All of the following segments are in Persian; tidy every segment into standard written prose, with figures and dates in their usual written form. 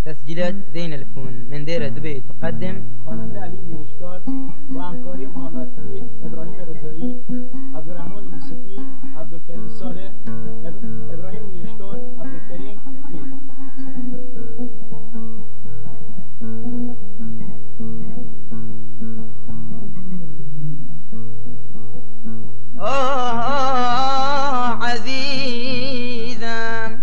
تسجيلات زين الفون من ديرة دبي تقدم خواننده علی میرشکار با همکاری محمد فی، ابراهیم رضایی، عبدالرحمن یوسفی، عبدالکریم صالح، ابراهیم میرشکار، عبدالکریم فی. عزيزم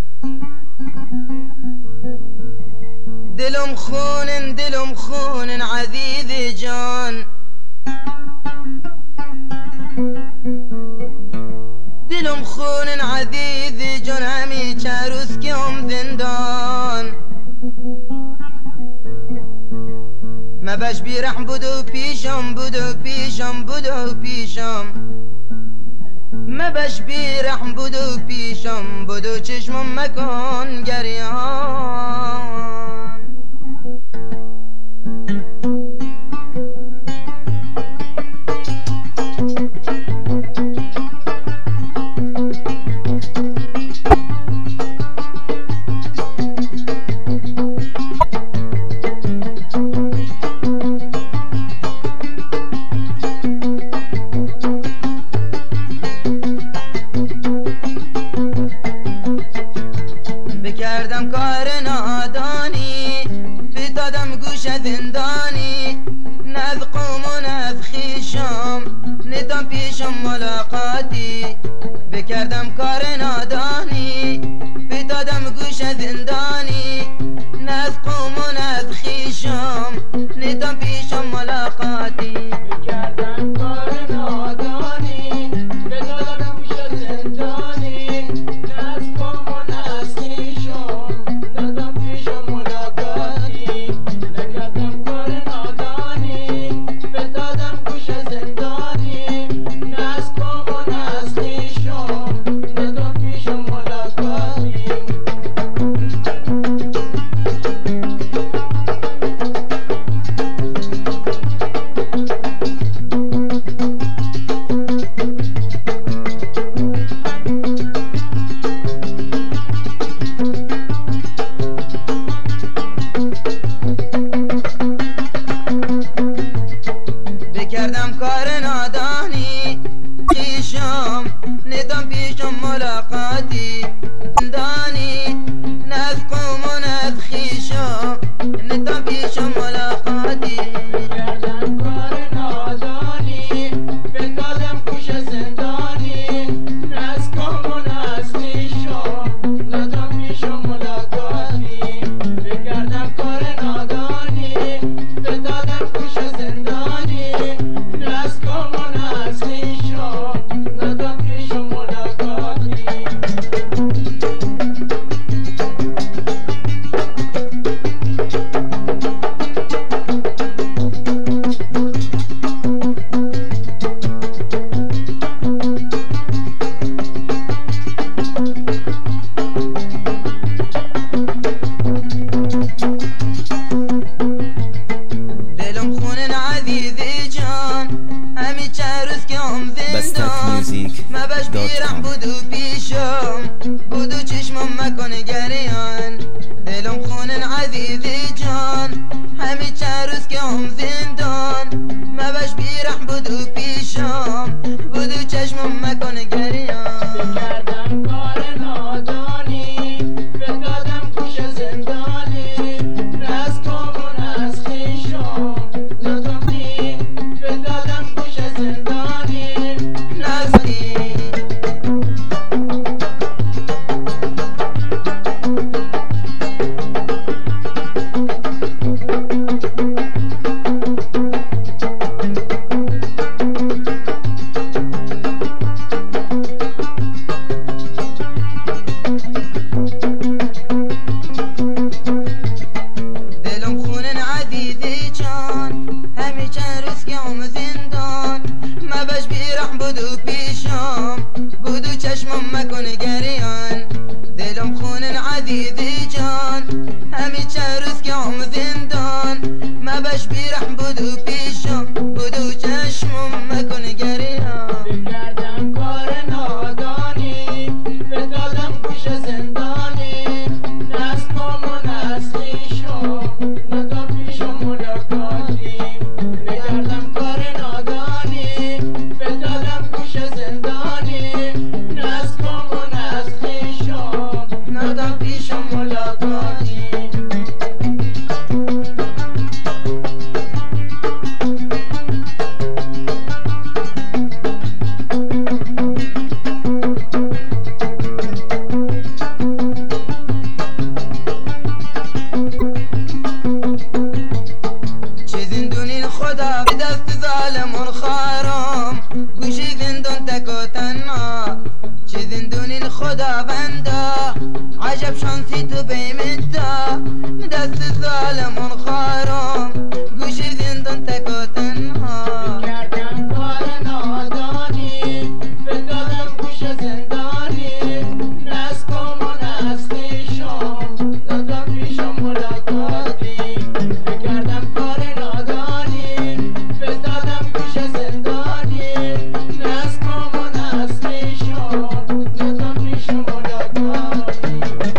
دلم خون عزيز جان دلم خون عزيز جان همي چروس كم زندان ما باش بیرحم بدو پیشم ما باش بیرحم بدو پیشم بدو چشمم مکن گریان بکردم کار نادانی فتادم گوش زندانی نه قوم و نه خویشم ندم پیشم ملاقاتی بکردم کار نادانی فتادم گوش زندانی نه قوم و نه خویشم ندم پیشم ملاقاتی بکردم کار نادانی فتادم گوش زندانی نه از قوم و نه از خویشم ندم پیشم دست ظالمون خارم گوش زندان تک و تنها کردم کار نادانی بدادم گوش زندانی نسکم و نسلیشم ندم پیشم ملاقاتی کردم کار نادانی بدادم گوش زندانی نسکم و نسلیشم ندم پیشم ملاقاتی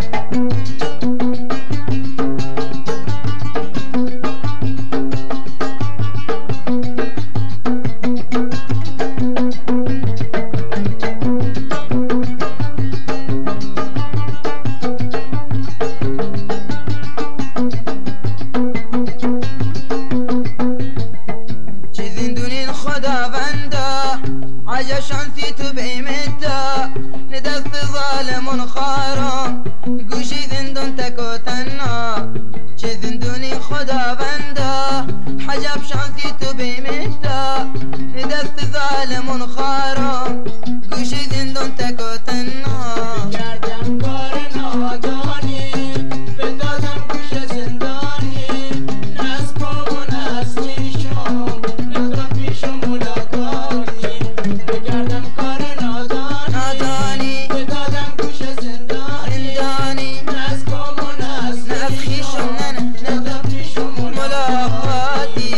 عجب شانسی تو بیمتا ندست ظالمون خارم گوشی زندون تک و تنها چه زندونی خداوندا عجب شانسی تو بیمتا ندست ظالمون خارم گوشی زندون تک و تنها کردم کار نادانی بدادم گوش زندانی نسکم و نسلیشم ندم پیشم ملاقاتی کردم کار نادانی بدادم گوش زندانی نسکم و نسلیشم ندم پیشم ملاقاتی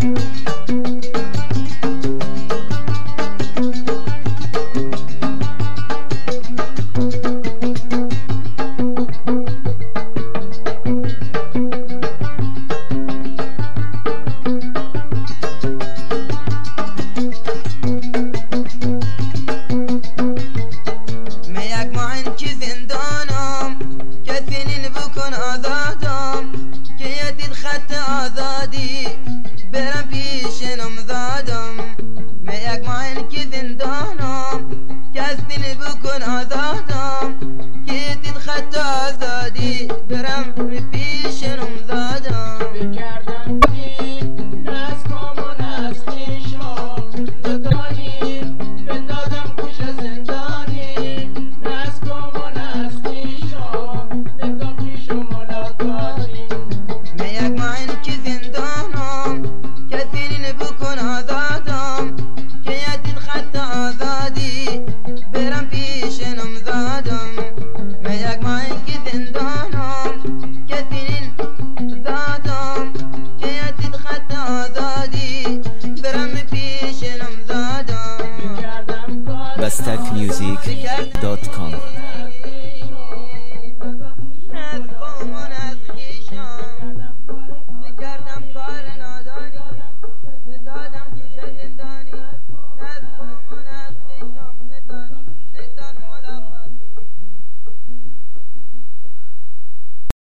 آزادی برم پیشنم زادم میک من که زندانم کسی نبکن آزادم که تید خط آزادی برم پیشنم